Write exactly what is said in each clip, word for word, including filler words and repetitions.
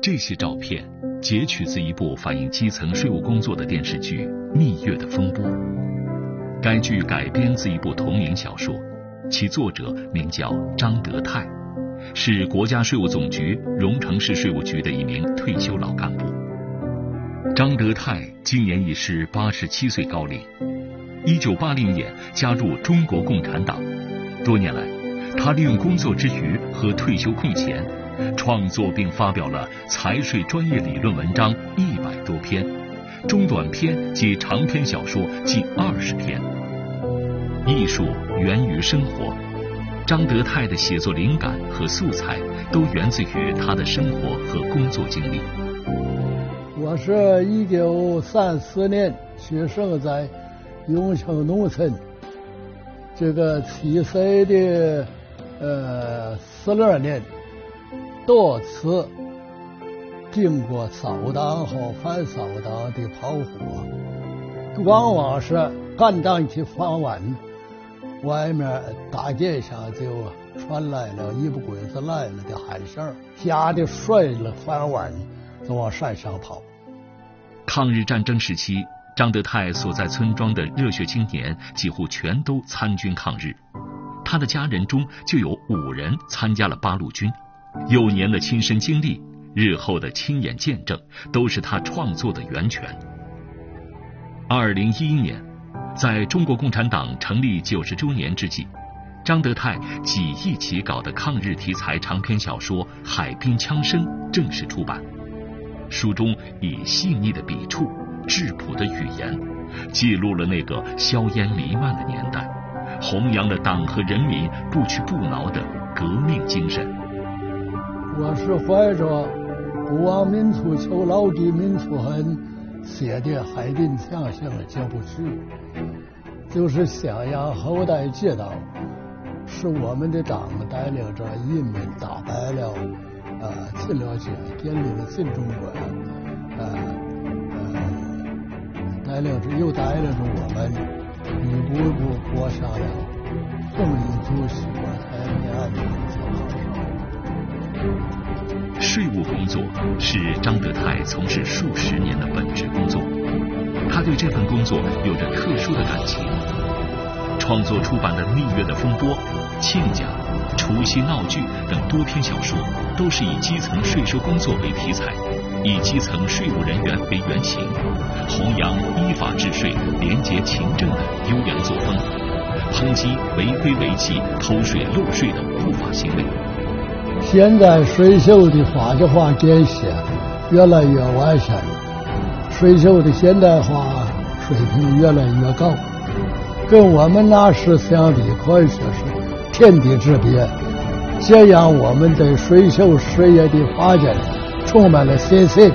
这些照片截取自一部反映基层税务工作的电视剧《蜜月的风波》。该剧改编自一部同名小说，其作者名叫张德泰，是国家税务总局荣成市税务局的一名退休老干部。张德泰今年已是八十七岁高龄，一九八零年加入中国共产党，多年来，他利用工作之余和退休空闲，创作并发表了财税专业理论文章一百多篇，中短篇及长篇小说近二十篇。艺术源于生活，张德泰的写作灵感和素材都源自于他的生活和工作经历。 我是一九三四年出生在永庆农村，这个七岁的呃四六年多次经过扫荡和反扫荡的炮火，往往是干当起翻完，外面大街上就传来了一不鬼子来了的喊声，吓得摔了翻完就往山上跑。 抗日战争时期，张德泰所在村庄的热血青年几乎全都参军抗日，他的家人中就有五人参加了八路军。幼年的亲身经历，日后的亲眼见证，都是他创作的源泉。二零一一年，在中国共产党成立九十周年之际，张德泰几易其稿的抗日题材长篇小说《海滨枪声》正式出版。书中以细腻的笔触、质朴的语言，记录了那个硝烟弥漫的年代，弘扬了党和人民不屈不挠的革命精神。 我是怀着不忘民族求老的民族恨写的《海滨枪声》这部剧，就是想让后代知道，是我们的党带领着人民打败了呃，侵略者，建立了新中国，呃呃，带领着又带领着我们一步一步过上了丰衣足食、国泰民安的小好生。 税务工作是张德泰从事数十年的本职工作，他对这份工作有着特殊的感情。创作出版的《蜜月的风波》、《亲家》、《除夕闹剧》等多篇小说，都是以基层税收工作为题材，以基层税务人员为原型，弘扬依法治税、廉洁勤政的优良作风，抨击违规违纪、偷税漏税的不法行为。 现在税收的法制化改写越来越完善，税收的现代化水平越来越高，跟我们那时相比可以说是天地之别，这让我们对税收事业的发展充满了信心。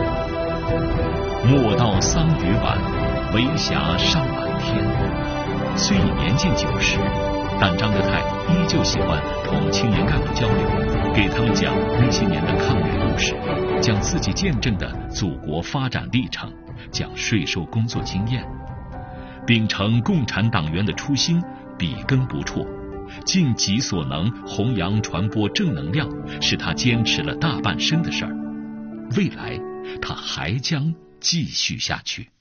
莫道桑榆晚，为霞尚满天。虽已年近九十，但张德泰依旧喜欢同青年干部交流，给他们讲那些年的抗日故事，讲自己见证的祖国发展历程，讲税收工作经验。秉承共产党员的初心，笔耕不辍，尽己所能弘扬传播正能量，是他坚持了大半生的事儿。未来他还将继续下去。